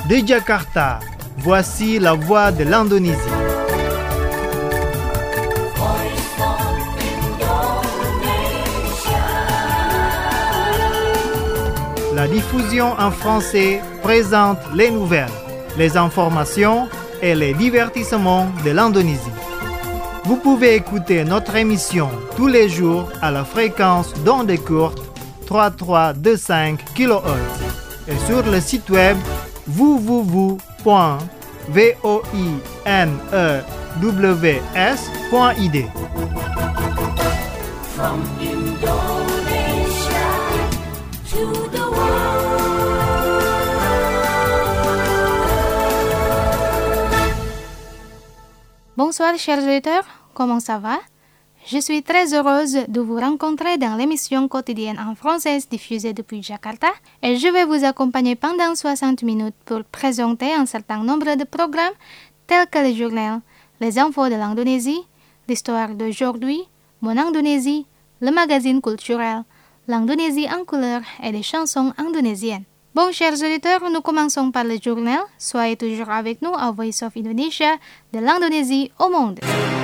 De Jakarta, voici la voix de l'Indonésie. La diffusion en français présente les nouvelles, les informations et les divertissements de l'Indonésie. Vous pouvez écouter notre émission tous les jours à la fréquence d'onde courte 3325 kHz et sur le site web www.voinews.id. From Indonesia to the world. Bonsoir chers auditeurs, comment ça va? Je suis très heureuse de vous rencontrer dans l'émission quotidienne en français diffusée depuis Jakarta et je vais vous accompagner pendant 60 minutes pour présenter un certain nombre de programmes tels que le journal, les infos de l'Indonésie, l'histoire d'aujourd'hui, Mon Indonésie, le magazine culturel, l'Indonésie en couleur et des chansons indonésiennes. Bon, chers auditeurs, nous commençons par le journal. Soyez toujours avec nous à Voice of Indonesia, de l'Indonésie au monde.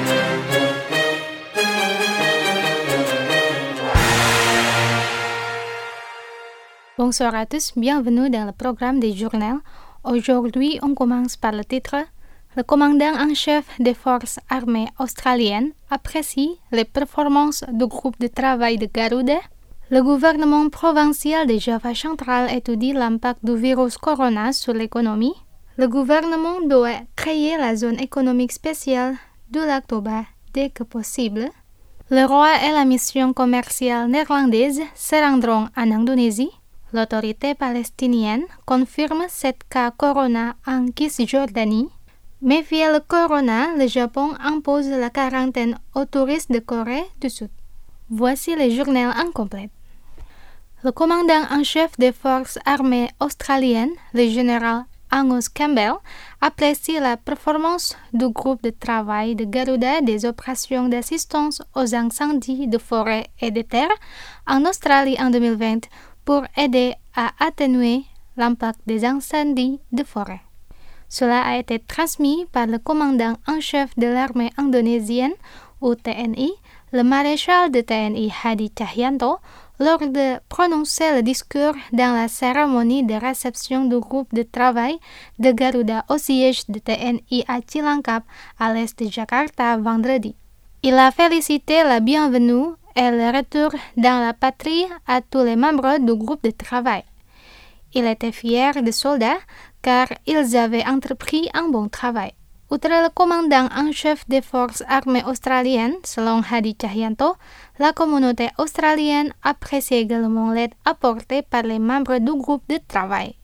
Bonsoir à tous, bienvenue dans le programme des journaux. Aujourd'hui, on commence par le titre. Le commandant en chef des forces armées australiennes apprécie les performances du groupe de travail de Garuda. Le gouvernement provincial de Java central étudie l'impact du virus corona sur l'économie. Le gouvernement doit créer la zone économique spéciale du lac Toba dès que possible. Le roi et la mission commerciale néerlandaise se rendront en Indonésie. L'autorité palestinienne confirme 7 cas corona en Cisjordanie. Méfiant le corona, le Japon impose la quarantaine aux touristes de Corée du Sud. Voici le journal en complet. Le commandant en chef des forces armées australiennes, le général Angus Campbell, apprécie la performance du groupe de travail de Garuda des opérations d'assistance aux incendies de forêt et de terre en Australie en 2020 pour aider à atténuer l'impact des incendies de forêt. Cela a été transmis par le commandant en chef de l'armée indonésienne, ou TNI, le maréchal de TNI Hadi Cahyanto, lors de prononcer le discours dans la cérémonie de réception du groupe de travail de Garuda au siège de TNI à Cilangkap, à l'est de Jakarta, vendredi. Il a félicité la bienvenue et le retour dans la patrie à tous les membres du groupe de travail. Il était fier des soldats car ils avaient entrepris un bon travail. Outre le commandant en chef des forces armées australiennes, selon Hadi Cahyanto, la communauté australienne apprécie également l'aide apportée par les membres du groupe de travail.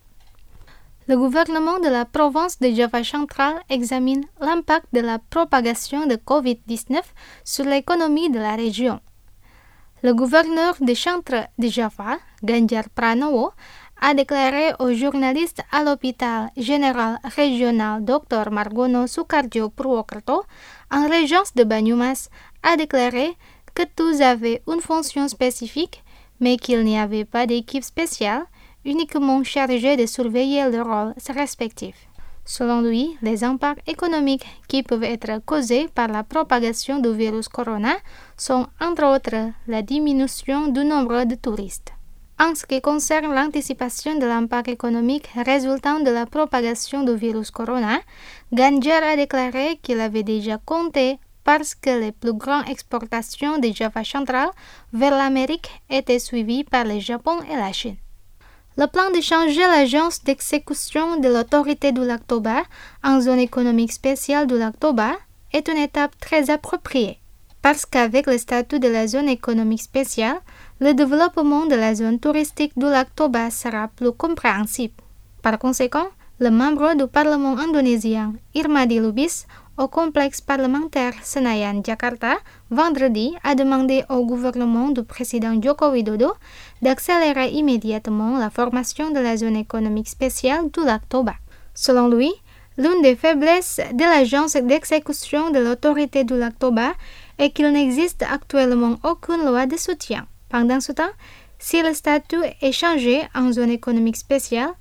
Le gouvernement de la province de Java central examine l'impact de la propagation de COVID-19 sur l'économie de la région. Le gouverneur du centre de Java, Ganjar Pranowo, a déclaré aux journalistes à l'hôpital général régional Dr Margono Soekardjo Purwokerto, en régence de Banyumas, a déclaré que tous avaient une fonction spécifique, mais qu'il n'y avait pas d'équipe spéciale, uniquement chargée de surveiller leurs rôles respectifs. Selon lui, les impacts économiques qui peuvent être causés par la propagation du virus corona sont entre autres la diminution du nombre de touristes. En ce qui concerne l'anticipation de l'impact économique résultant de la propagation du virus corona, Ganjar a déclaré qu'il avait déjà compté parce que les plus grandes exportations de Java central vers l'Amérique étaient suivies par le Japon et la Chine. Le plan de changer l'agence d'exécution de l'autorité du lac Toba en zone économique spéciale du lac Toba est une étape très appropriée, parce qu'avec le statut de la zone économique spéciale, le développement de la zone touristique du lac Toba sera plus compréhensible. Par conséquent, le membre du Parlement indonésien, Irmadi Lubis, au complexe parlementaire Senayan, Jakarta, vendredi, a demandé au gouvernement du président Joko Widodo d'accélérer immédiatement la formation de la zone économique spéciale du lac Toba. Selon lui, l'une des faiblesses de l'agence d'exécution de l'autorité du lac Toba est qu'il n'existe actuellement aucune loi de soutien. Pendant ce temps, si le statut est changé en zone économique spéciale,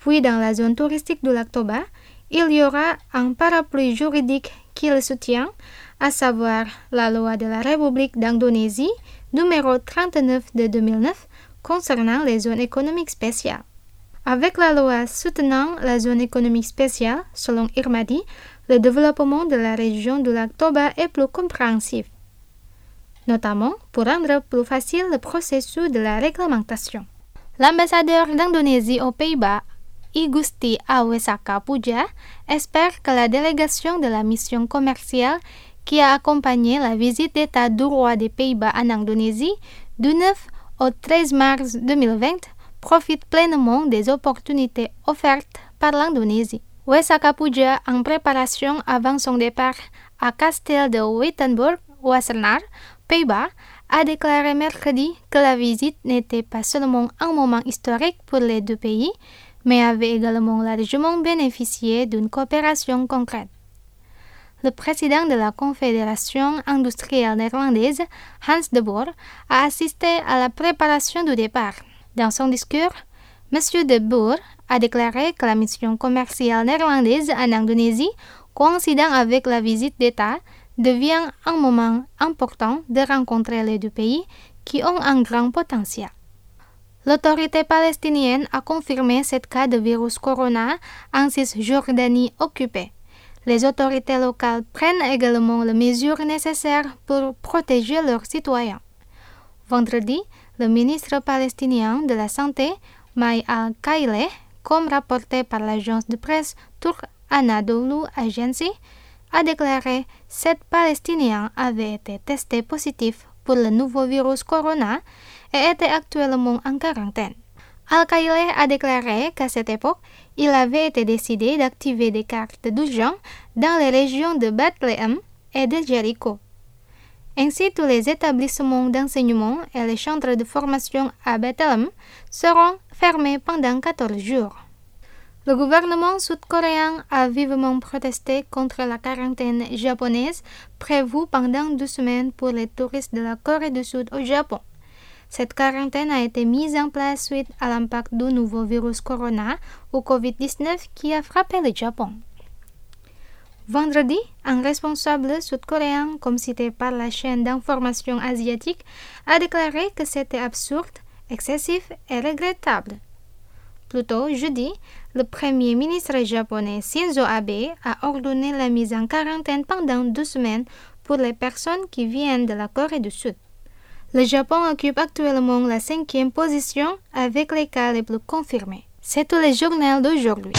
Puis dans la zone touristique du lac Toba, il y aura un parapluie juridique qui le soutient, à savoir la loi de la République d'Indonésie numéro 39 de 2009 concernant les zones économiques spéciales. Avec la loi soutenant la zone économique spéciale, selon Irmadi, le développement de la région du lac Toba est plus compréhensif, notamment pour rendre plus facile le processus de la réglementation. L'ambassadeur d'Indonésie aux Pays-Bas, I Gusti Awesaka Puja, espère que la délégation de la mission commerciale qui a accompagné la visite d'État du roi des Pays-Bas en Indonésie du 9 au 13 mars 2020 profite pleinement des opportunités offertes par l'Indonésie. Wesaka Puja, en préparation avant son départ à Castel de Wittenberg, Wassenaar, Pays-Bas, a déclaré mercredi que la visite n'était pas seulement un moment historique pour les deux pays, mais avait également largement bénéficié d'une coopération concrète. Le président de la Confédération industrielle néerlandaise, Hans de Boer, a assisté à la préparation du départ. Dans son discours, M. de Boer a déclaré que la mission commerciale néerlandaise en Indonésie, coïncidant avec la visite d'État, devient un moment important de rencontrer les deux pays qui ont un grand potentiel. L'autorité palestinienne a confirmé 7 cas de virus corona en Cisjordanie occupée. Les autorités locales prennent également les mesures nécessaires pour protéger leurs citoyens. Vendredi, le ministre palestinien de la Santé, May Al-Kaileh, comme rapporté par l'agence de presse turque Anadolu Agency, a déclaré 7 Palestiniens avaient été testés positifs pour le nouveau virus corona et étaient actuellement en quarantaine. Al-Kaileh a déclaré qu'à cette époque, il avait été décidé d'activer des cartes d'urgence dans les régions de Bethléem et de Jéricho. Ainsi, tous les établissements d'enseignement et les centres de formation à Bethléem seront fermés pendant 14 jours. Le gouvernement sud-coréen a vivement protesté contre la quarantaine japonaise prévue pendant 2 semaines pour les touristes de la Corée du Sud au Japon. Cette quarantaine a été mise en place suite à l'impact du nouveau virus corona ou COVID-19 qui a frappé le Japon. Vendredi, un responsable sud-coréen, comme cité par la chaîne d'information asiatique, a déclaré que c'était absurde, excessif et regrettable. Plus tôt, jeudi, le premier ministre japonais Shinzo Abe a ordonné la mise en quarantaine pendant 2 semaines pour les personnes qui viennent de la Corée du Sud. Le Japon occupe actuellement la 5e position avec les cas les plus confirmés. C'est tout le journal d'aujourd'hui.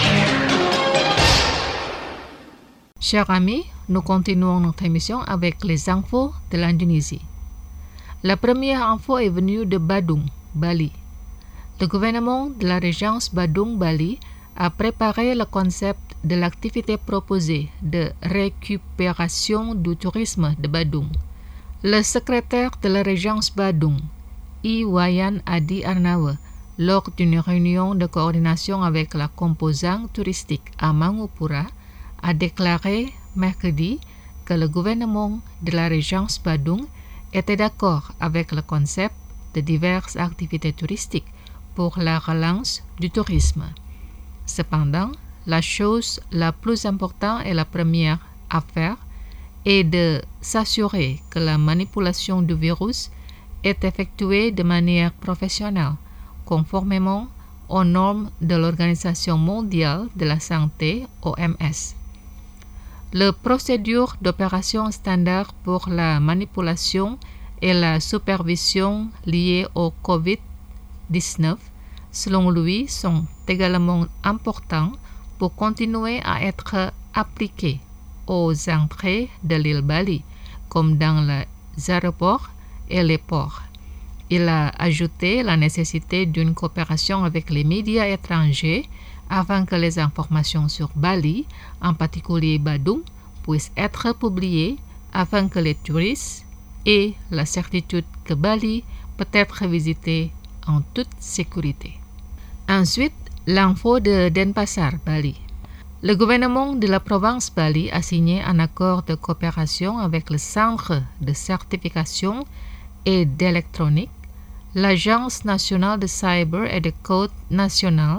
Chers amis, nous continuons notre émission avec les infos de l'Indonésie. La première info est venue de Badung, Bali. Le gouvernement de la régence Badung, Bali a préparé le concept de l'activité proposée de récupération du tourisme de Badung. Le secrétaire de la régence Badung, I Wayan Adi Arnawa, lors d'une réunion de coordination avec la composante touristique à Mangupura, a déclaré mercredi que le gouvernement de la régence Badung était d'accord avec le concept de diverses activités touristiques pour la relance du tourisme. Cependant, la chose la plus importante et la première à faire est de s'assurer que la manipulation du virus est effectuée de manière professionnelle, conformément aux normes de l'Organisation mondiale de la santé, OMS. La procédure d'opération standard pour la manipulation et la supervision liées au COVID-19, selon lui, sont également importants pour continuer à être appliqués aux entrées de l'île Bali, comme dans les aéroports et les ports. Il a ajouté la nécessité d'une coopération avec les médias étrangers afin que les informations sur Bali, en particulier Badung, puissent être publiées afin que les touristes aient la certitude que Bali peut être visité en toute sécurité. Ensuite, l'info de Denpasar, Bali. Le gouvernement de la province Bali a signé un accord de coopération avec le Centre de certification et d'électronique, l'Agence nationale de cyber et de code national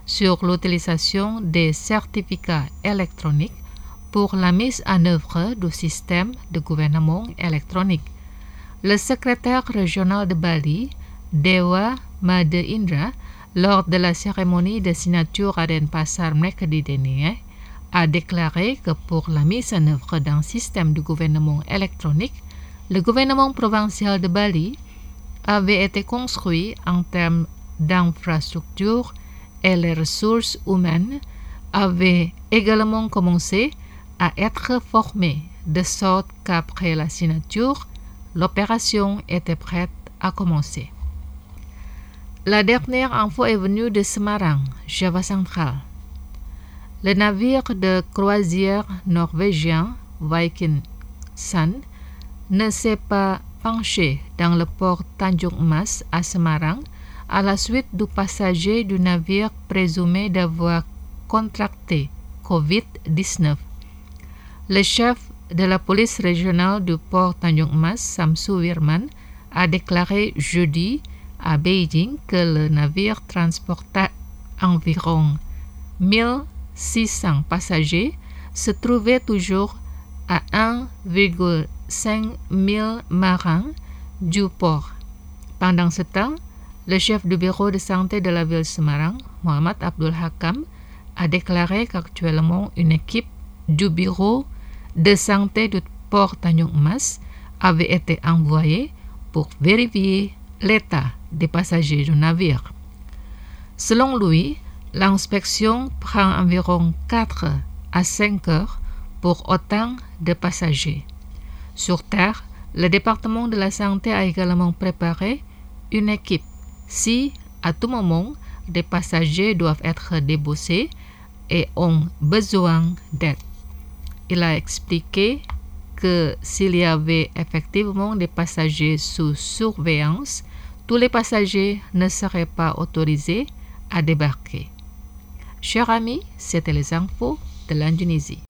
sur l'utilisation des certificats électroniques pour la mise en œuvre du système de gouvernement électronique. Le secrétaire régional de Bali, Dewa Made Indra, lors de la cérémonie de signature à Denpasar mercredi dernier, a déclaré que pour la mise en œuvre d'un système de gouvernement électronique, le gouvernement provincial de Bali avait été construit en termes d'infrastructures et les ressources humaines avaient également commencé à être formées, de sorte qu'après la signature, l'opération était prête à commencer. La dernière info est venue de Semarang, Java central. Le navire de croisière norvégien Viking Sun ne s'est pas penché dans le port Tanjung Mas à Semarang à la suite du passager du navire présumé d'avoir contracté COVID-19. Le chef de la police régionale du port Tanjung Mas, Samsu Wirman, a déclaré jeudi à Beijing que le navire transporta environ 1600 passagers se trouvait toujours à 1,5 000 marins du port. Pendant ce temps, le chef du bureau de santé de la ville de Semarang, Muhammad Abdul Hakam, a déclaré qu'actuellement une équipe du bureau de santé du port Tanjung Mas avait été envoyée pour vérifier l'état des passagers du navire. Selon lui, l'inspection prend environ 4 à 5 heures pour autant de passagers. Sur Terre, le département de la santé a également préparé une équipe si, à tout moment, des passagers doivent être déboussés et ont besoin d'aide. Il a expliqué que s'il y avait effectivement des passagers sous surveillance, tous les passagers ne seraient pas autorisés à débarquer. Chers amis, c'était les infos de l'Indonésie.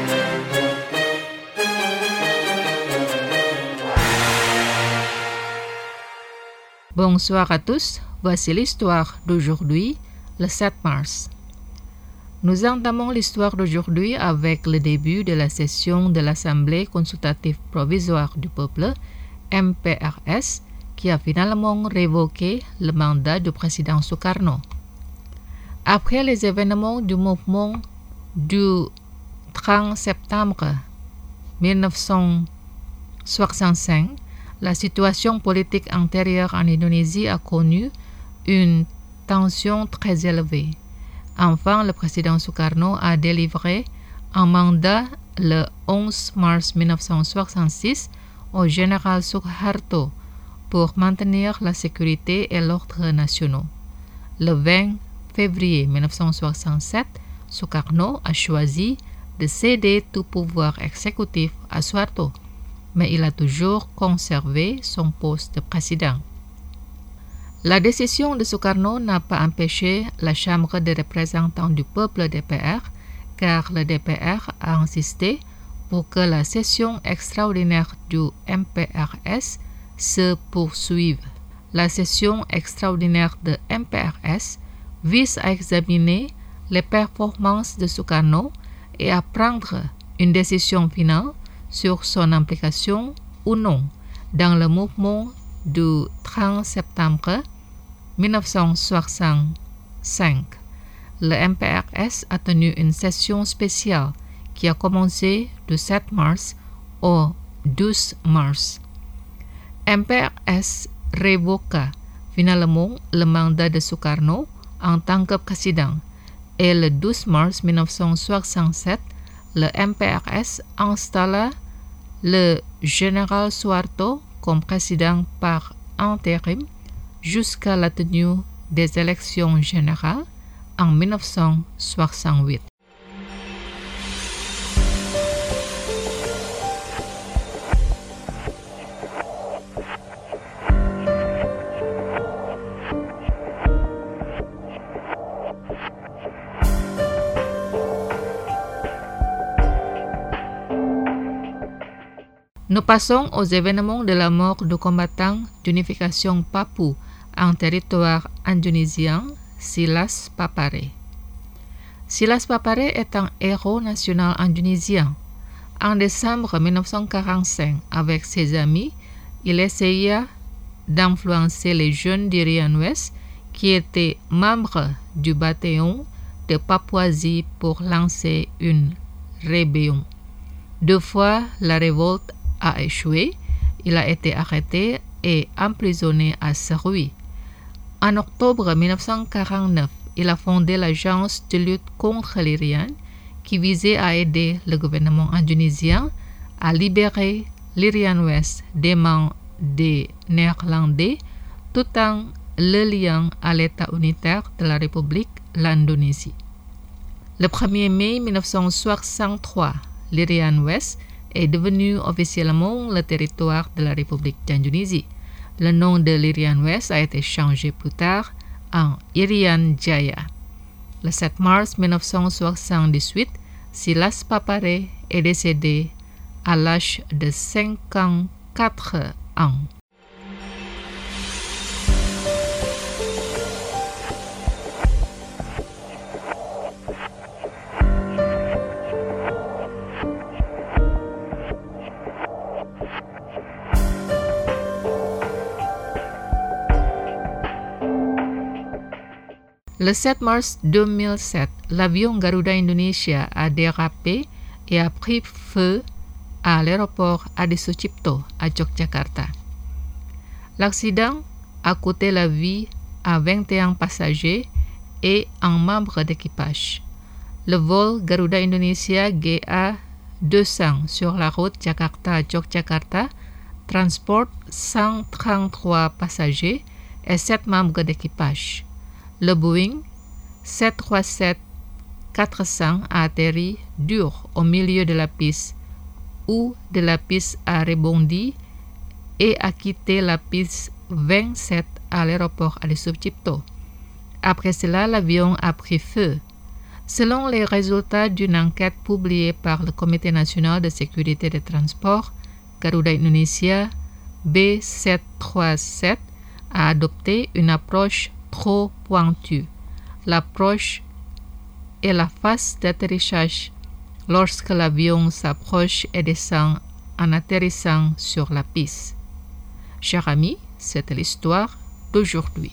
Bonsoir à tous, voici l'histoire d'aujourd'hui, le 7 mars. Nous entamons l'histoire d'aujourd'hui avec le début de la session de l'Assemblée consultative provisoire du peuple, MPRS, qui a finalement révoqué le mandat du président Sukarno. Après les événements du mouvement du 30 septembre 1965, la situation politique antérieure en Indonésie a connu une tension très élevée. Enfin, le président Sukarno a délivré un mandat le 11 mars 1966 au général Suharto pour maintenir la sécurité et l'ordre nationaux. Le 20 février 1967, Sukarno a choisi de céder tout pouvoir exécutif à Suharto, mais il a toujours conservé son poste de président. La décision de Sukarno n'a pas empêché la Chambre des représentants du peuple DPR, car le DPR a insisté pour que la session extraordinaire du MPRS se poursuive. La session extraordinaire de MPRS vise à examiner les performances de Sukarno et à prendre une décision finale sur son implication ou non dans le mouvement du 30 septembre 1965. Le MPRS a tenu une session spéciale qui a commencé du 7 mars au 12 mars. MPRS révoqua finalement le mandat de Sukarno en tant que président et le 12 mars 1967, le MPRS installa le général Suharto comme président par intérim jusqu'à la tenue des élections générales en 1968. Nous passons aux événements de la mort du combattant d'unification Papou en territoire indonésien, Silas Papare. Silas Papare est un héros national indonésien. En décembre 1945, avec ses amis, il essaya d'influencer les jeunes d'Irian West qui étaient membres du bataillon de Papouasie pour lancer une rébellion. 2 fois, la révolte a échoué. Il a été arrêté et emprisonné à Serui. En octobre 1949, il a fondé l'agence de lutte contre l'Irian qui visait à aider le gouvernement indonésien à libérer l'Irian West des mains des Néerlandais tout en le liant à l'État unitaire de la République l'Indonésie. Le 1er mai 1963, l'Irian West est devenu officiellement le territoire de la République d'Indonésie. Le nom de l'Irian West a été changé plus tard en Irian Jaya. Le 7 mars 1978, Silas Papare est décédé à l'âge de 54 ans. Le 7 mars 2007, l'avion Garuda Indonesia a dérapé et a pris feu à l'aéroport Adi Sucipto à Yogyakarta. L'accident a coûté la vie à 21 passagers et un membre d'équipage. Le vol Garuda Indonesia GA200 sur la route Jakarta-Yogyakarta transporte 133 passagers et 7 membres d'équipage. Le Boeing 737-400 a atterri dur au milieu de la piste où de la piste a rebondi et a quitté la piste 27 à l'aéroport Adi Sucipto. Après cela, l'avion a pris feu. Selon les résultats d'une enquête publiée par le Comité national de sécurité des transports, Garuda Indonesia B737 a adopté une approche trop pointue. L'approche est la phase d'atterrissage lorsque l'avion s'approche et descend en atterrissant sur la piste. Chers amis, c'était l'histoire d'aujourd'hui.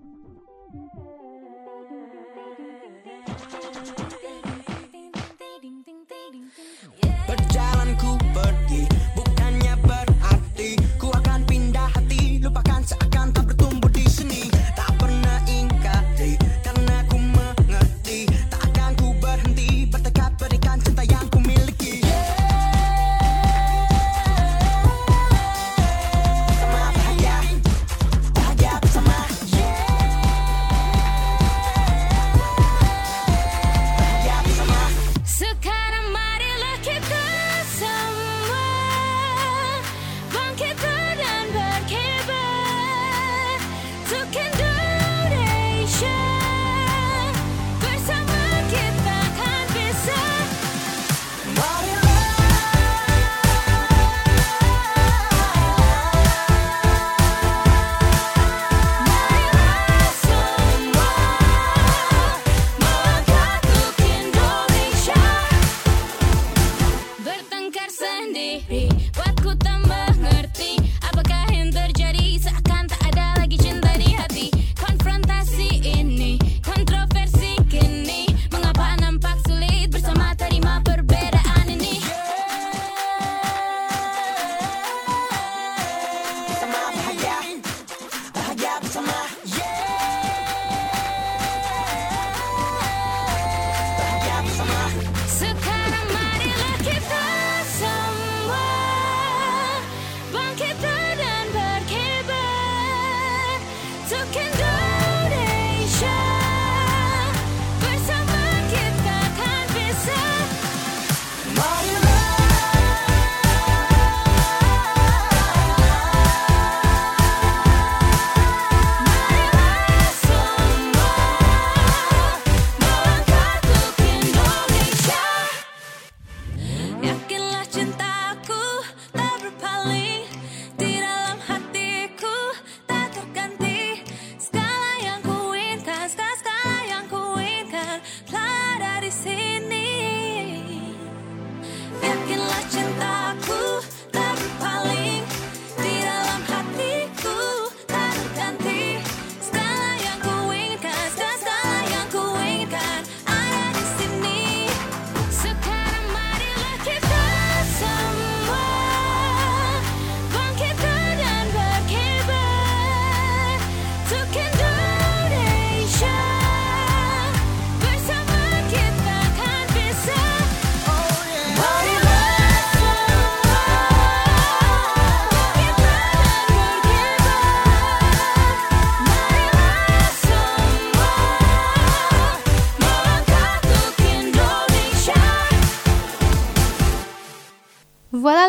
Perjalananku pergi bukannya berarti ku akan pindah hati, lupakan seakan tak bertumbuh di sini. Tak pernah ingkari karena ku mengerti, tak akan ku berhenti bertekad berikan cinta yang ku miliki. Sama bahagia, bahagia bersama. Bahagia bersama. Sekarang marilah kita semua bangkit dan berkibar untuk Indonesia. Bersama kita akan bisa. Marilah semua melangkah untuk Indonesia. Bertengkar sendiri buatku tak mengerti apakah yang terjadi, seakan tak ada lagi cinta di hati. Konfrontasi ini, kontroversi kini, mengapa nampak sulit bersama terima perbedaan ini. Sama bahagia, bahagia bersama. Bahagia bersama. Sekarang marilah kita semua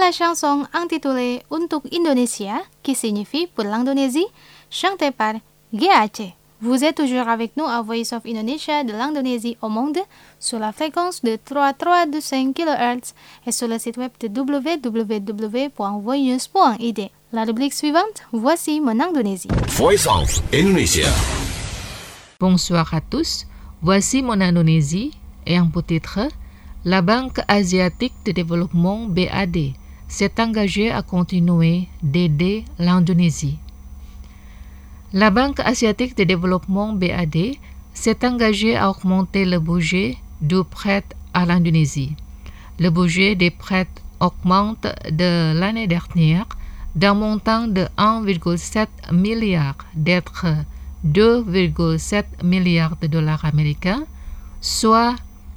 la chanson intitulée Untuk Indonesia, qui signifie pour l'Indonésie, chantée par GAC. Vous êtes toujours avec nous à Voice of Indonesia de l'Indonésie au monde sur la fréquence de 3325 kHz et sur le site web de www.voinews.id. La rubrique suivante, voici mon Indonésie. Voice of Indonesia. Bonsoir à tous, voici mon Indonésie et en titre, la Banque asiatique de développement BAD s'est engagée à continuer d'aider l'Indonésie. La Banque asiatique de développement BAD s'est engagée à augmenter le budget du prêt à l'Indonésie. Le budget des prêts augmente de l'année dernière d'un montant de 1,7 milliard d'être 2,7 milliards de dollars américains, soit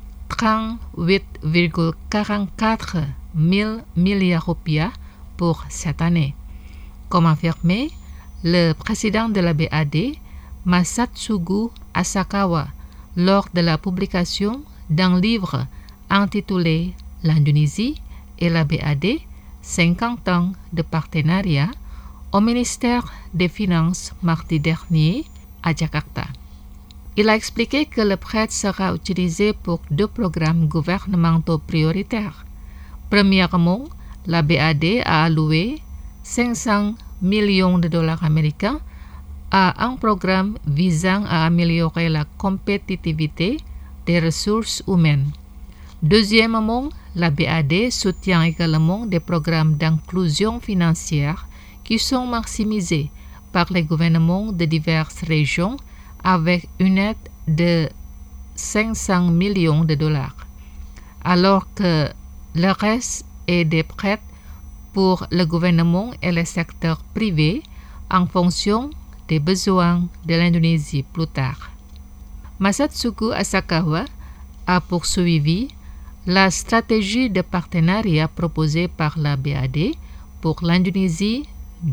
38,44 000 milliards rupiah pour cette année. Comme affirmé, le président de la BAD, Masatsugu Asakawa, lors de la publication d'un livre intitulé L'Indonésie et la BAD, 50 ans de partenariat, au ministère des Finances mardi dernier à Jakarta. Il a expliqué que le prêt sera utilisé pour 2 programmes gouvernementaux prioritaires. Premièrement, la BAD a alloué 500 millions de dollars américains à un programme visant à améliorer la compétitivité des ressources humaines. Deuxièmement, la BAD soutient également des programmes d'inclusion financière qui sont maximisés par les gouvernements de diverses régions avec une aide de 500 millions de dollars, alors que le reste est des prêts pour le gouvernement et le secteur privé en fonction des besoins de l'Indonésie plus tard. Masatsugu Asakawa a poursuivi la stratégie de partenariat proposée par la BAD pour l'Indonésie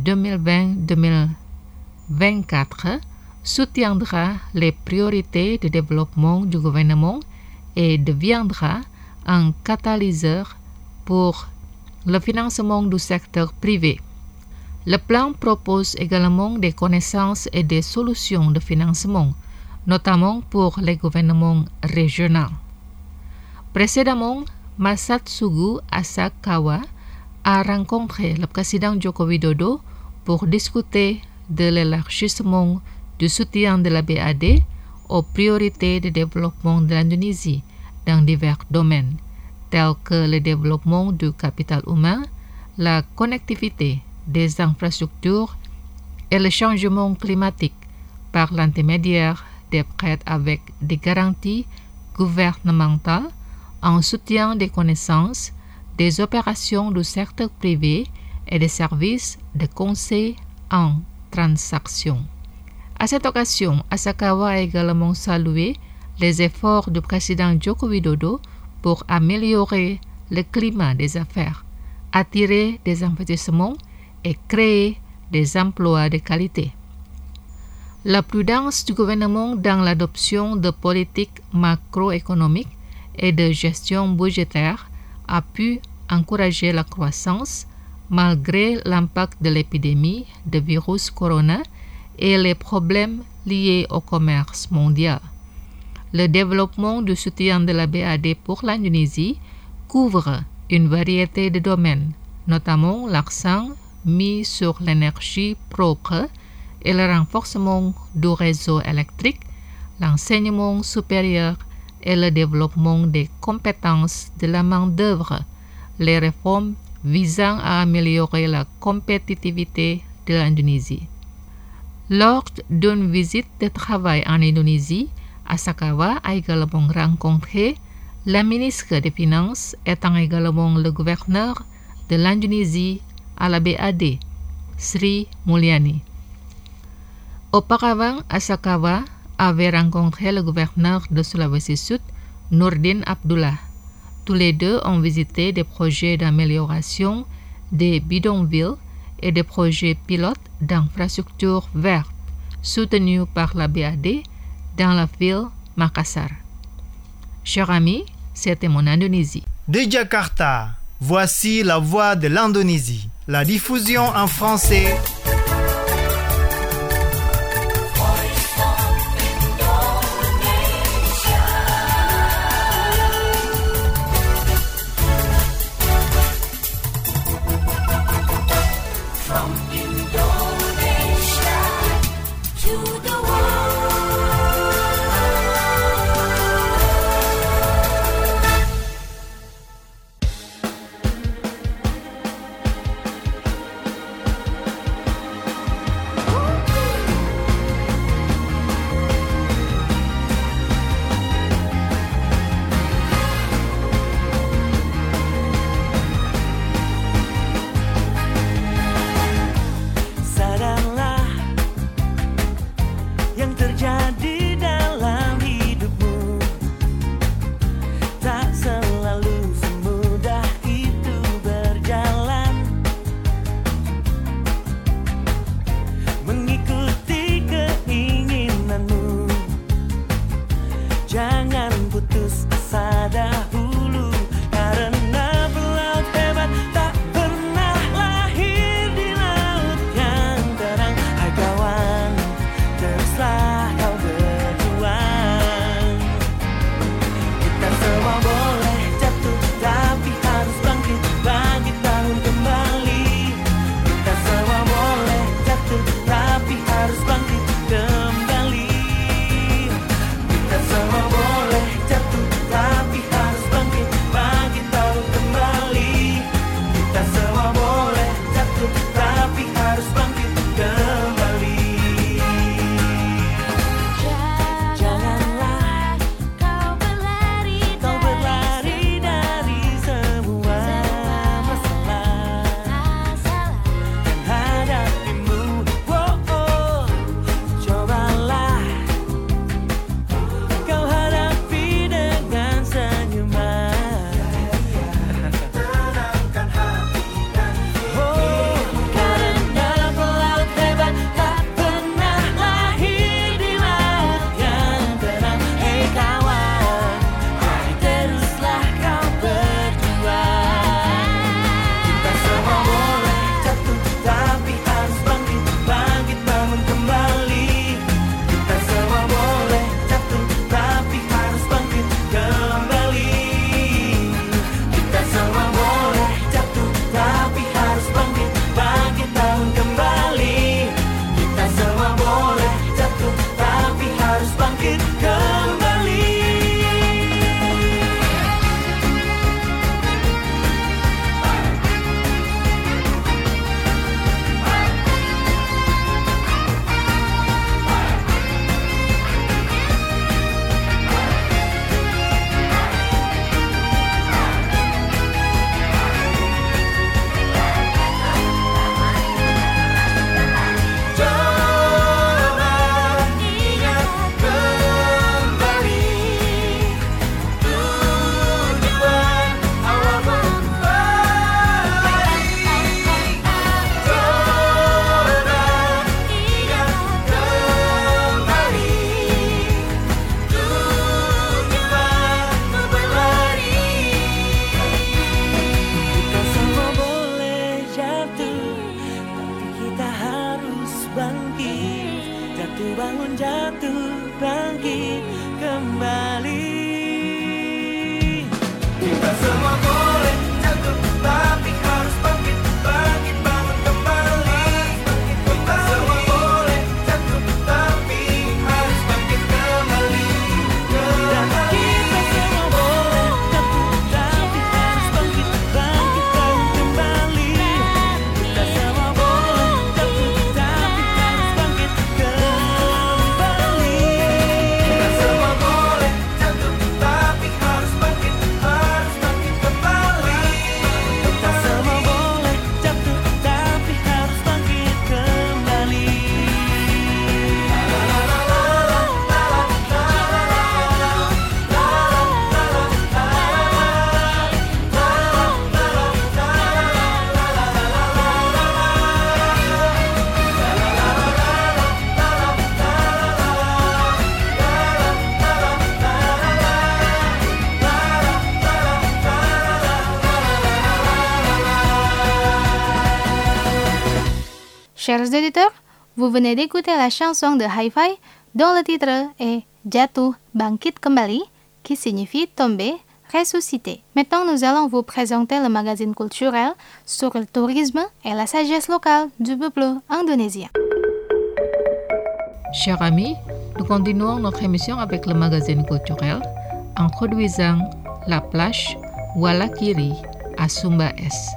2020-2024 soutiendra les priorités de développement du gouvernement et deviendra un catalyseur pour le financement du secteur privé. Le plan propose également des connaissances et des solutions de financement, notamment pour les gouvernements régionaux. Précédemment, Masatsugu Asakawa a rencontré le président Joko Widodo pour discuter de l'élargissement du soutien de la BAD aux priorités de développement de l'Indonésie dans divers domaines, tels que le développement du capital humain, la connectivité des infrastructures et le changement climatique par l'intermédiaire des prêts avec des garanties gouvernementales en soutien des connaissances, des opérations du secteur privé et des services de conseil en transactions. À cette occasion, Asakawa a également salué les efforts du président Joko Widodo pour améliorer le climat des affaires, attirer des investissements et créer des emplois de qualité. La prudence du gouvernement dans l'adoption de politiques macroéconomiques et de gestion budgétaire a pu encourager la croissance malgré l'impact de l'épidémie de virus corona et les problèmes liés au commerce mondial. Le développement du soutien de la BAD pour l'Indonésie couvre une variété de domaines, notamment l'accent mis sur l'énergie propre et le renforcement du réseau électrique, l'enseignement supérieur et le développement des compétences de la main-d'œuvre, les réformes visant à améliorer la compétitivité de l'Indonésie. Lors d'une visite de travail en Indonésie, Asakawa a également rencontré la ministre des Finances étant également le gouverneur de l'Indonésie à la BAD, Sri Mulyani. Auparavant, Asakawa avait rencontré le gouverneur de Sulawesi Sud, Nurdin Abdullah. Tous les deux ont visité des projets d'amélioration des bidonvilles et des projets pilotes d'infrastructures vertes soutenus par la BAD dans la ville Makassar. Chers amis, c'était mon Indonésie. De Jakarta, Voici la voix de l'Indonésie. La diffusion en français. Chers auditeurs, vous venez d'écouter la chanson de Hi-Fi dont le titre est Jatuh Bangkit Kembali, qui signifie tomber, ressusciter. Maintenant, nous allons vous présenter le magazine culturel sur le tourisme et la sagesse locale du peuple indonésien. Chers amis, nous continuons notre émission avec le magazine culturel en introduisant la plage Wallakiri à Sumba S.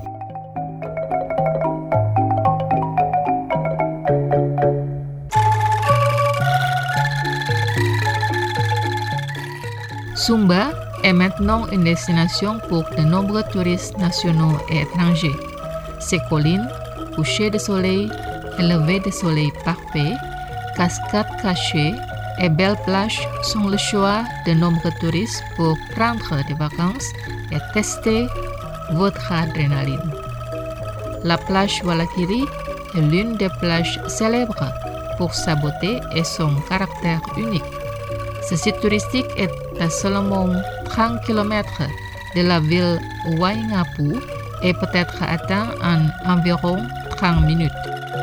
Sumba est maintenant une destination pour de nombreux touristes nationaux et étrangers. Ses collines, couchers de soleil et levées de soleil parfaits, cascades cachées et belles plages sont le choix de nombreux touristes pour prendre des vacances et tester votre adrénaline. La plage Wallakiri est l'une des plages célèbres pour sa beauté et son caractère unique. Ce site touristique est à seulement 30 km de la ville Waingapu et peut être atteint en environ 30 minutes.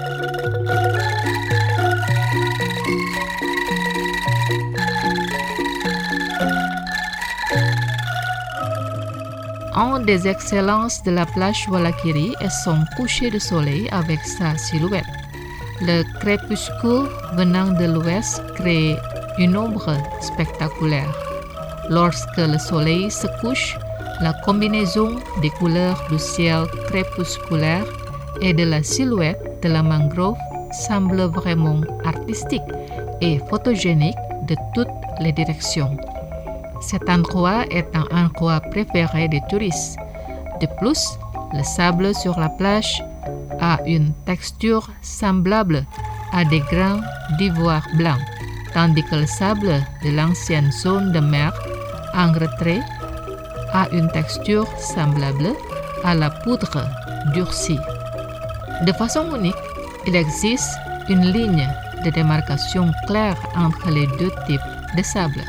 Une des excellences de la plage Wallakiri est son coucher de soleil avec sa silhouette. Le crépuscule venant de l'ouest crée une ombre spectaculaire. Lorsque le soleil se couche, la combinaison des couleurs du ciel crépusculaire et de la silhouette de la mangrove semble vraiment artistique et photogénique de toutes les directions. Cet endroit est un endroit préféré des touristes. De plus, le sable sur la plage a une texture semblable à des grains d'ivoire blanc, tandis que le sable de l'ancienne zone de mer en retrait a une texture semblable à la poudre durcie. De façon unique, il existe une ligne de démarcation claire entre les deux types de sable.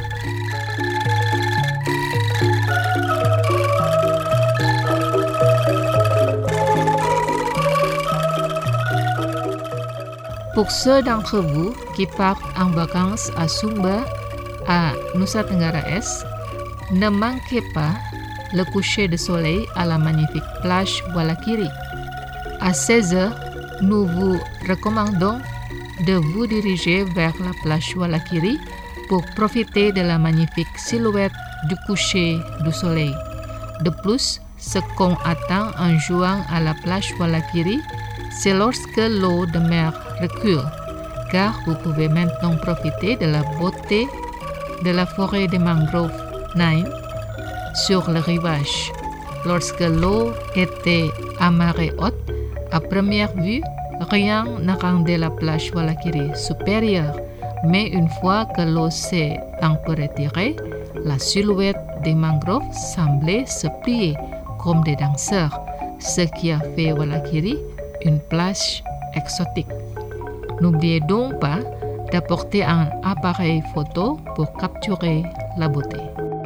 Pour ceux d'entre vous qui partent en vacances à Sumba, à Nusa Tenggara Est, ne manquez pas le coucher de soleil à la magnifique plage Wallakiri. À 16h, nous vous recommandons de vous diriger vers la plage Wallakiri pour profiter de la magnifique silhouette du coucher du soleil. De plus, ce qu'on attend en jouant à la plage Wallakiri, c'est lorsque l'eau de mer recule, car vous pouvez maintenant profiter de la beauté de la forêt de mangrove Nain sur le rivage. Lorsque l'eau était à marée haute, à première vue, rien ne rendait la plage Wallakiri supérieure, mais une fois que l'eau s'est un peu retirée, la silhouette des mangroves semblait se plier comme des danseurs, ce qui a fait Wallakiri une plage exotique. N'oubliez donc pas d'apporter un appareil photo pour capturer la beauté.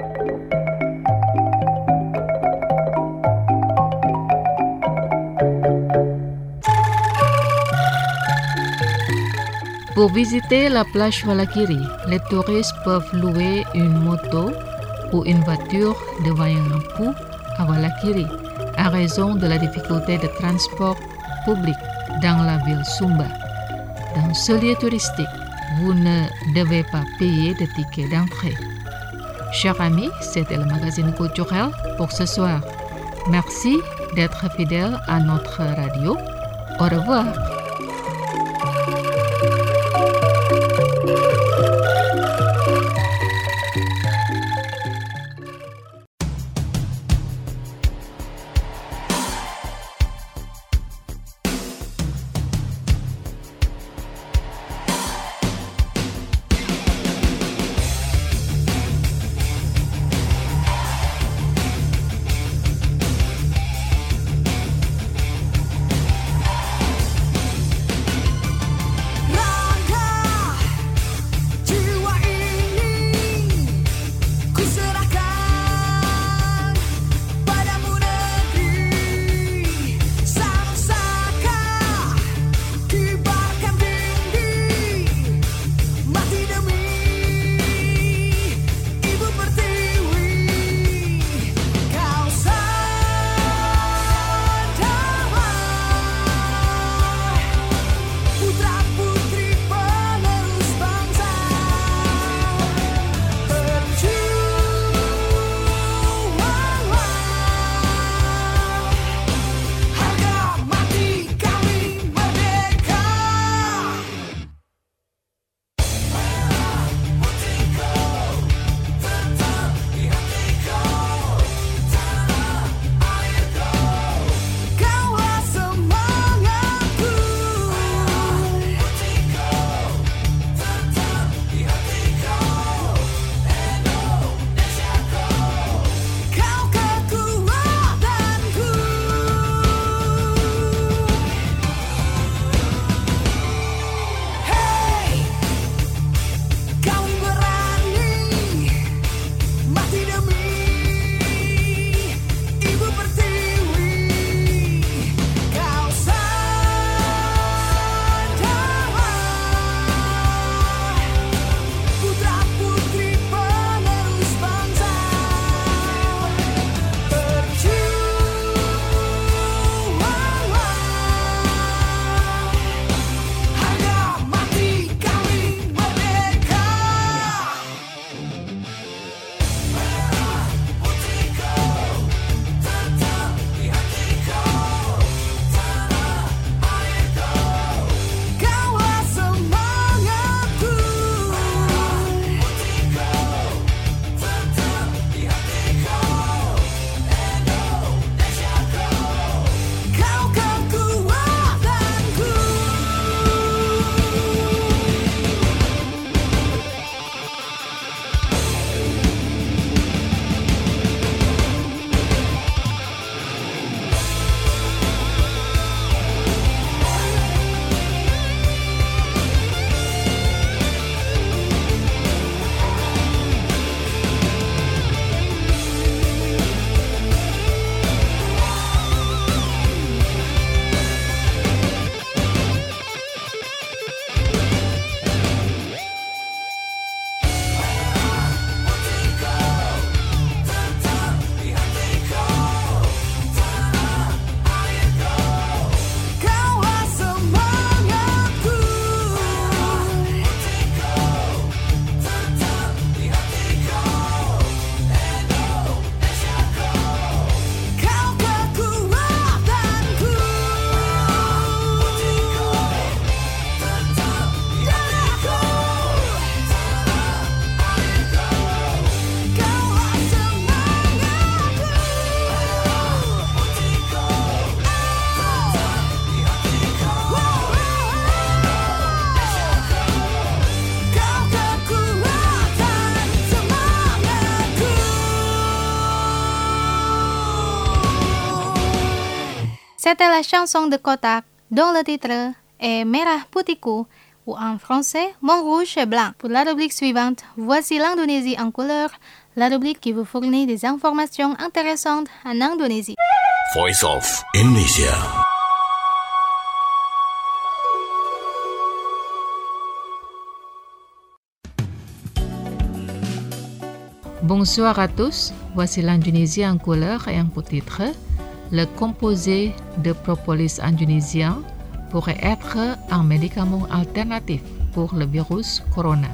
Pour visiter la plage Wallakiri, les touristes peuvent louer une moto ou une voiture de Waingapu à Wallakiri, à raison de la difficulté de transport public dans la ville Sumba. Dans ce lieu touristique, vous ne devez pas payer de ticket d'entrée. Chers amis, c'était le magazine culturel pour ce soir. Merci d'être fidèles à notre radio. Au revoir. C'était la chanson de Kotak dont le titre est Merah Putihku ou en français Mon rouge et blanc. Pour la rubrique suivante, voici l'Indonésie en couleur, la rubrique qui vous fournit des informations intéressantes en Indonésie. Voice of Indonesia. Bonsoir à tous, voici l'Indonésie en couleur et en titre. Le composé de propolis indonésien pourrait être un médicament alternatif pour le virus corona.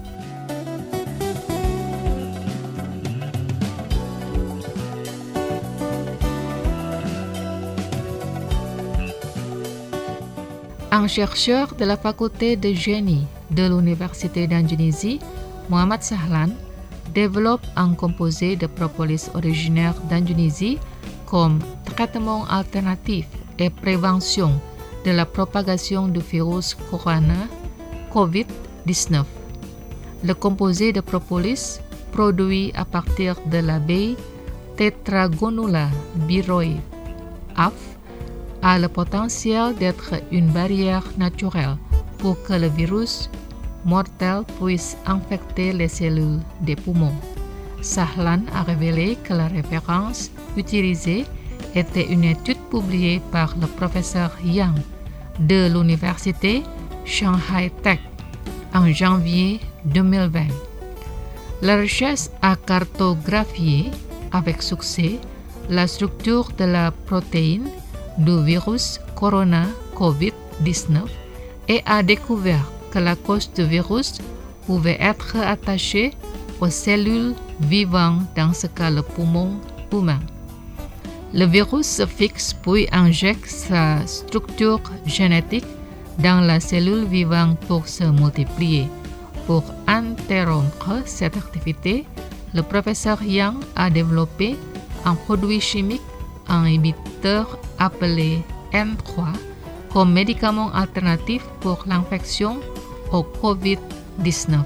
Un chercheur de la faculté de génie de l'Université d'Indonésie, Muhammad Sahlan, développe un composé de propolis originaire d'Indonésie comme traitement alternatif et prévention de la propagation du virus corona COVID-19. Le composé de propolis, produit à partir de l'abeille Tetragonula biroi AF, a le potentiel d'être une barrière naturelle pour que le virus mortel puisse infecter les cellules des poumons. Sahlan a révélé que la référence utilisée était une étude publiée par le professeur Yang de l'université Shanghai Tech en janvier 2020. La recherche a cartographié avec succès la structure de la protéine du virus corona COVID-19 et a découvert que la cause du virus pouvait être attachée aux cellules vivant dans ce cas le poumon humain. Le virus se fixe puis injecte sa structure génétique dans la cellule vivante pour se multiplier. Pour interrompre cette activité, le professeur Yang a développé un produit chimique, un inhibiteur appelé N3, comme médicament alternatif pour l'infection au COVID-19.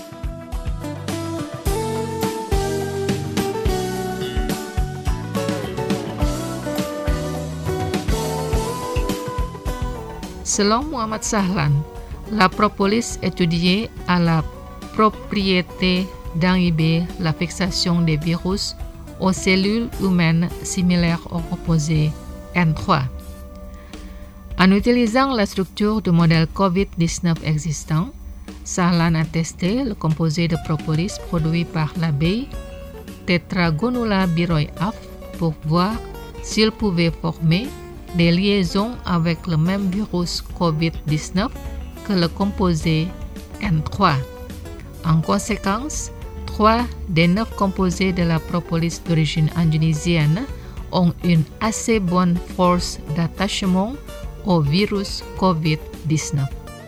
Selon Muhammad Sahlan, la propolis étudiée a la propriété d'inhiber la fixation des virus aux cellules humaines similaires au composé N3. En utilisant la structure du modèle COVID-19 existant, Sahlan a testé le composé de propolis produit par l'abeille Tetragonula biroi AF pour voir s'il pouvait former des liaisons avec le même virus COVID-19 que le composé N3. En conséquence, 3 des 9 composés de la propolis d'origine indonésienne ont une assez bonne force d'attachement au virus COVID-19.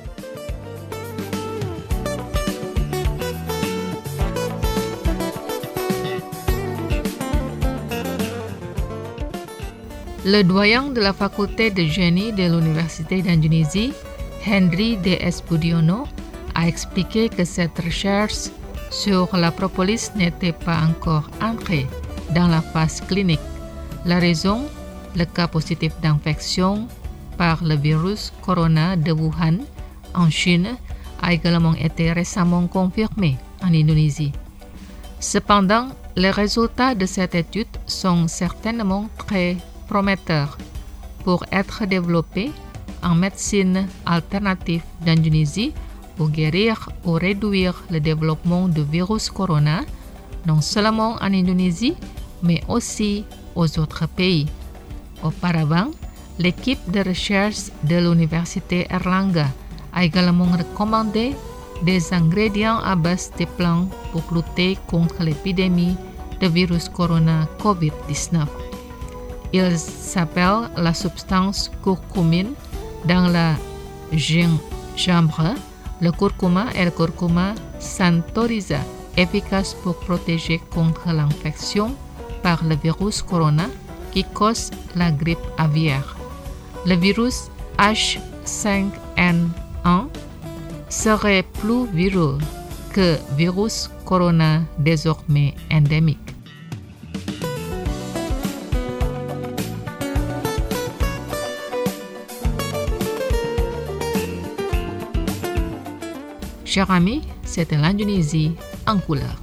Le doyen de la faculté de génie de l'Université d'Indonésie, Henry D.S. Budiono, a expliqué que cette recherche sur la propolis n'était pas encore entrée dans la phase clinique. La raison, le cas positif d'infection par le virus corona de Wuhan en Chine a également été récemment confirmé en Indonésie. Cependant, les résultats de cette étude sont certainement très prometteurs pour être développés en médecine alternative d'Indonésie pour guérir ou réduire le développement du virus corona, non seulement en Indonésie, mais aussi aux autres pays. Auparavant, l'équipe de recherche de l'Université Erlangga a également recommandé des ingrédients à base de plantes pour lutter contre l'épidémie de virus corona COVID-19. Il s'appelle la substance curcumine dans la gingembre, le curcuma et le curcuma xanthorrhiza, efficace pour protéger contre l'infection par le virus corona qui cause la grippe aviaire. Le virus H5N1 serait plus virulent que virus corona désormais endémique. Chers amis, c'était l'Indonésie en couleur.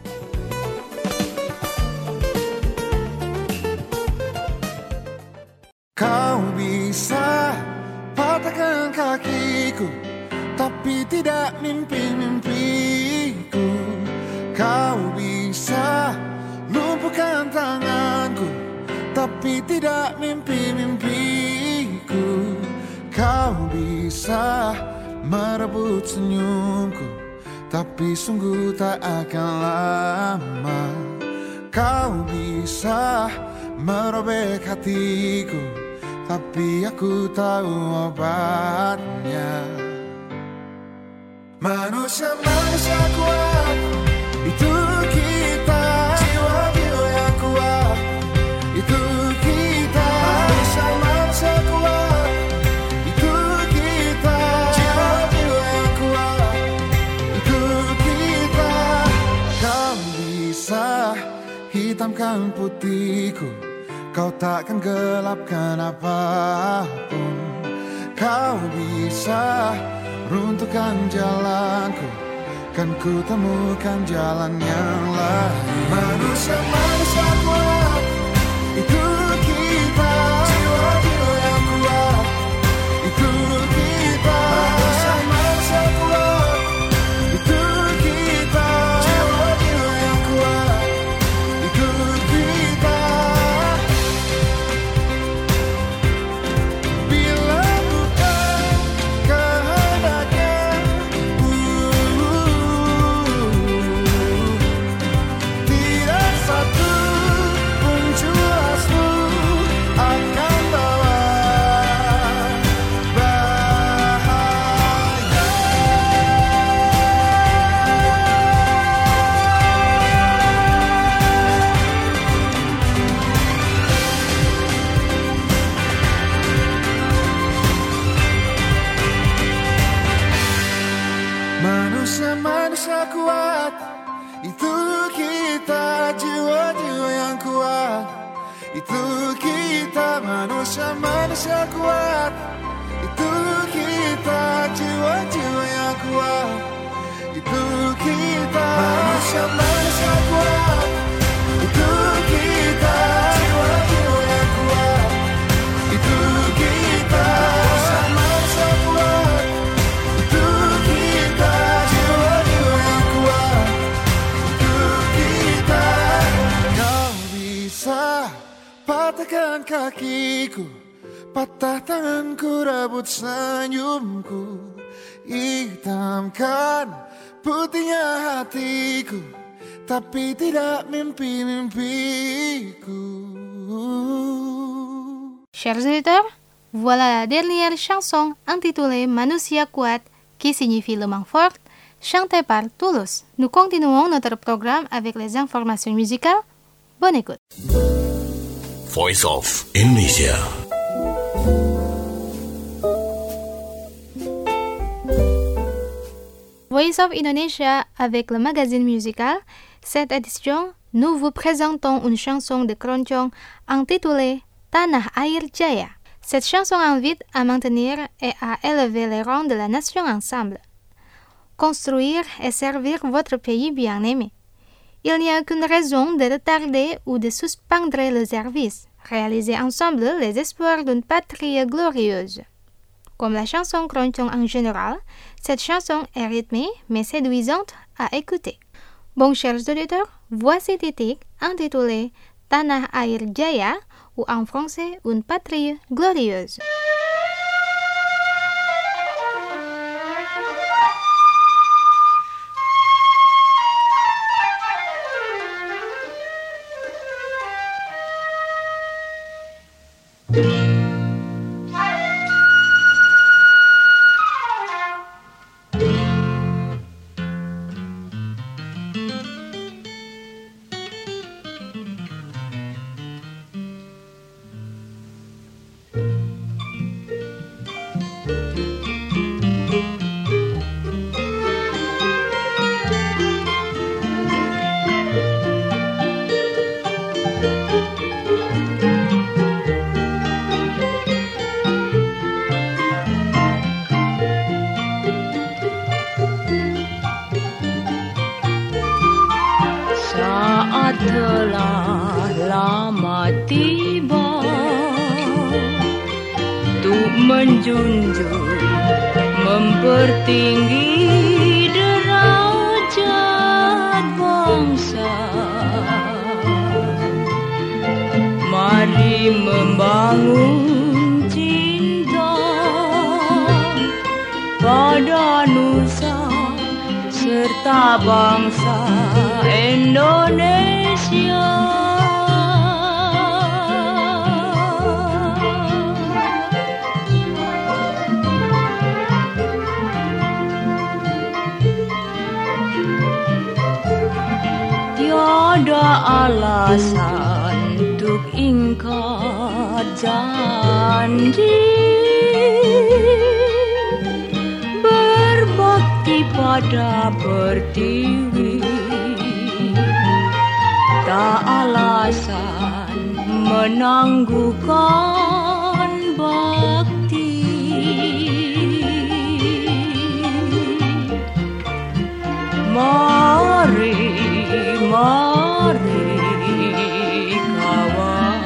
Kau bisa patahkan kakiku, tapi tidak mimpi-mimpiku. Kau bisa lumpuhkan tanganku, tapi tidak mimpi-mimpiku. Kau bisa merebut senyumku, tapi sungguh tak akan lama. Kau bisa merobek hatiku, tapi aku tahu obatnya. Manusia-manusia kuat, itu kita. Jiwa-jiwa yang kuat, itu kita. Manusia-manusia kuat, itu kita. Jiwa-jiwa yang kuat, itu kita. Kau bisa hitamkan putihku, kau takkan gelapkan apapun. Kau bisa runtuhkan jalanku, kan ku temukan jalan yang lain. Manusia-manusia kuat, itu kita. Jiwa-jiwa yang kuat, itu kita. Manusia-manusia kuat, itu kita. Jiwa-jiwa yang kuat, itu kita. Bila bukan kehendaknya, tidak satu pun jelasmu akan bawa bahaya. Manusia-manusia kuat, itu kita. Jiwa-jiwa yang kuat, itu kita. Manusia-manusia kuat, itu kita. Jiwa-jiwa yang kuat, itu kita. Manusia-manusia kuat, itu kita. Jiwa-jiwa yang kuat, itu kita. Manusia-manusia kuat, itu kita. Jiwa-jiwa yang kuat, itu kita. Kau bisa patahkan kakiku, patah tanganku, rebut senyumku, hitamkan putihnya hatiku, tapi tidak mimpi-mimpiku. Chers auditeurs, voilà la dernière chanson intitulée Manusia Kuat, qui signifie le main forte, chantée par Toulouse. Nous continuons notre programme avec les informations musicales. Bonne écoute. Voice of Indonesia. Voice of Indonesia avec le magazine musical. Cette édition, nous vous présentons une chanson de Keroncong intitulée Tanah Air Jaya. Cette chanson invite à maintenir et à élever les rangs de la nation ensemble. Construire et servir votre pays bien-aimé. Il n'y a aucune raison de retarder ou de suspendre le service. Réaliser ensemble les espoirs d'une patrie glorieuse. Comme la chanson Keroncong en général, cette chanson est rythmée mais séduisante à écouter. Bon, chers auditeurs, voici titre intitulé Tanah Air Jaya ou en français Une patrie glorieuse. telah lama tiba untuk menjunjung, mempertinggi derajat bangsa. Mari membangun cinta pada nusa serta bangsa Indonesia. Tiada alasan untuk ingkar janji, berbakti pada pertiwi. Tak alasan menangguhkan bakti. Mari, mari kawan,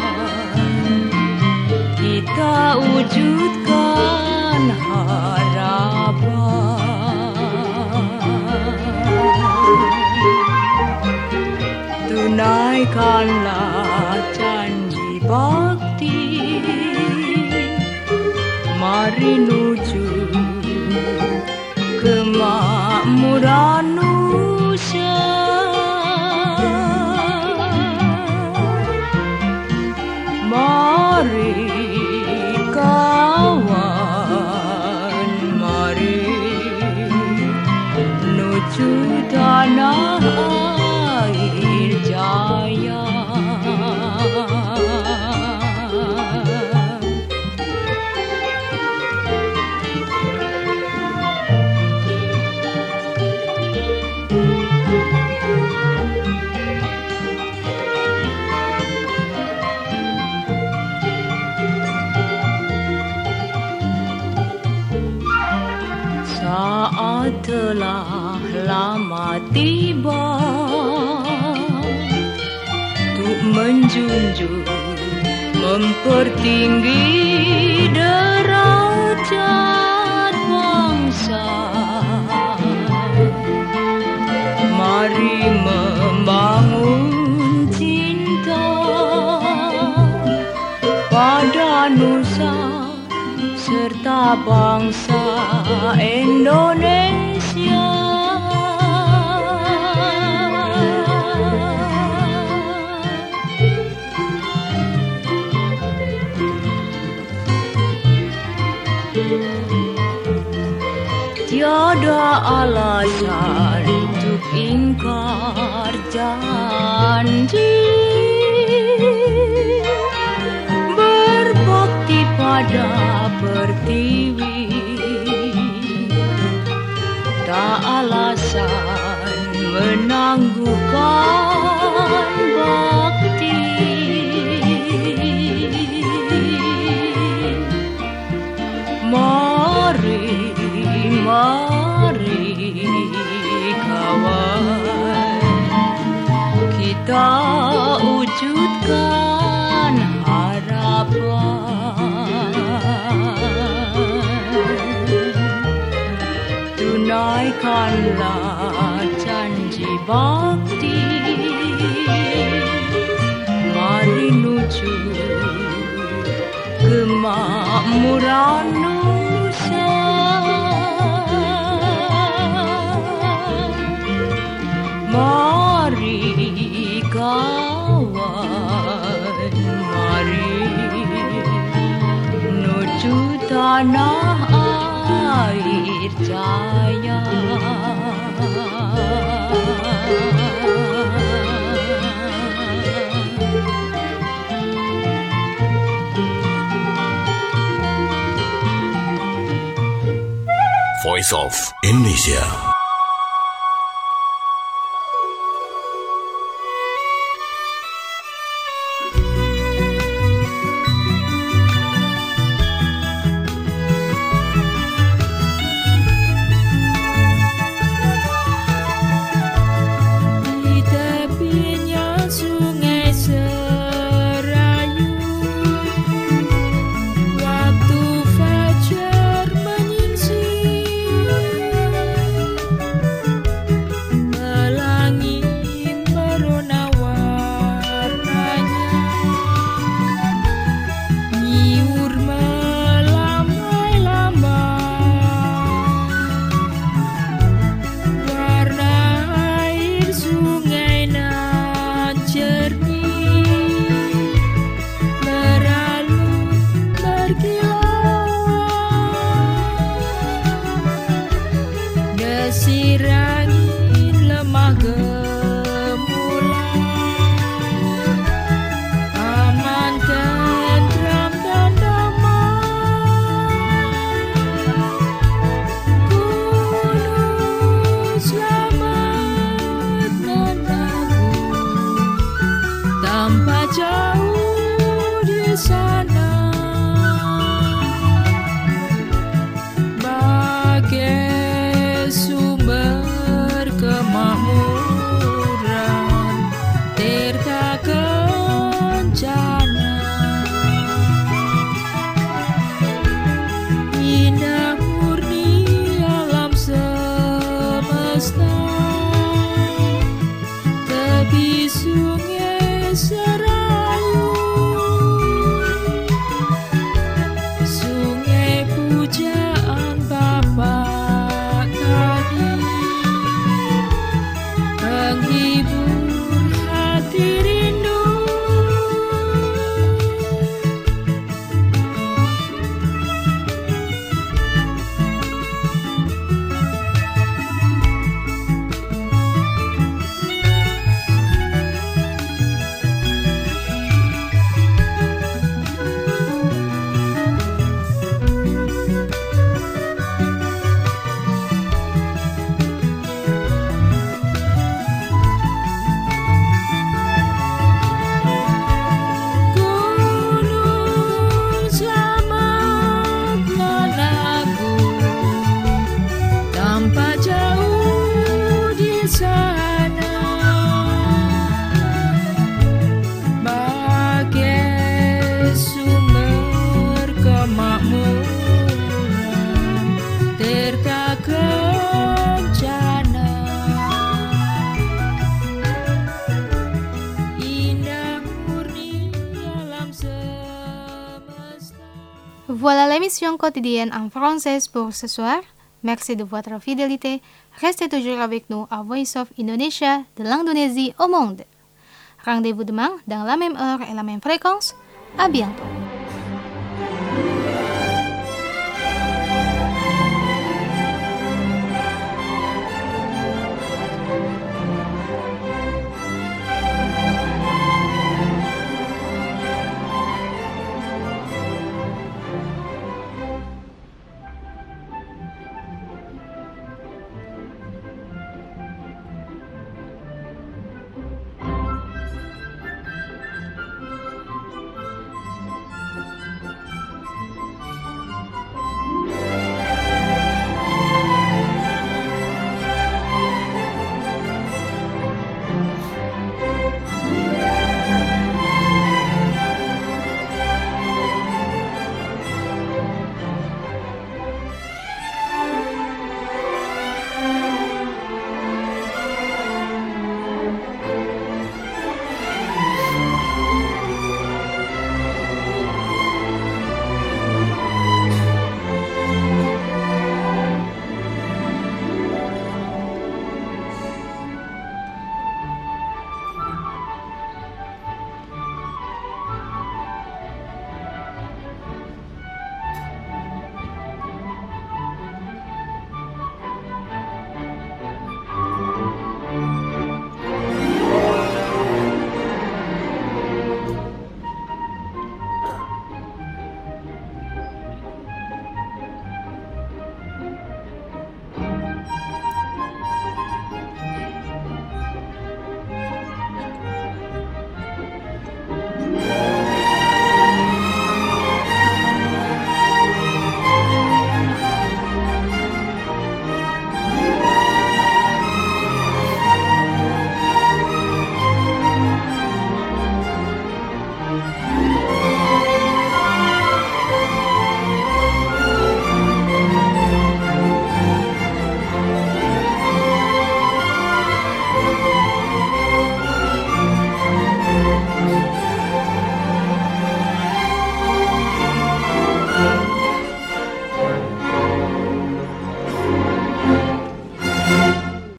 kita wujudkan harapan. Tunaikanlah janji bakti, mari nuju kemakmuran Nusa. Mari kawan, mari nuju tanah air jaya. Saat telah lama tiba untuk menjunjung, mempertinggi derajat bangsa. Mari membangun cinta pada nusa serta bangsa Indonesia. Tiada alasan untuk ingkar janji, berbakti pada pertiwi. Tak alasan menangguhkan bakti. Mari, mari kawan, kita wujudkan harapan. Tunaikanlah janji bakti, mari nuju kemakmuran Nusa. Mari kawan, mari nuju tanah air jaya. Voice of Indonesia. Di tepinya sungai Voilà l'émission quotidienne en français pour ce soir. Merci de votre fidélité. Restez toujours avec nous à Voice of Indonesia, de l'Indonésie au monde. Rendez-vous demain dans la même heure et la même fréquence. À bientôt.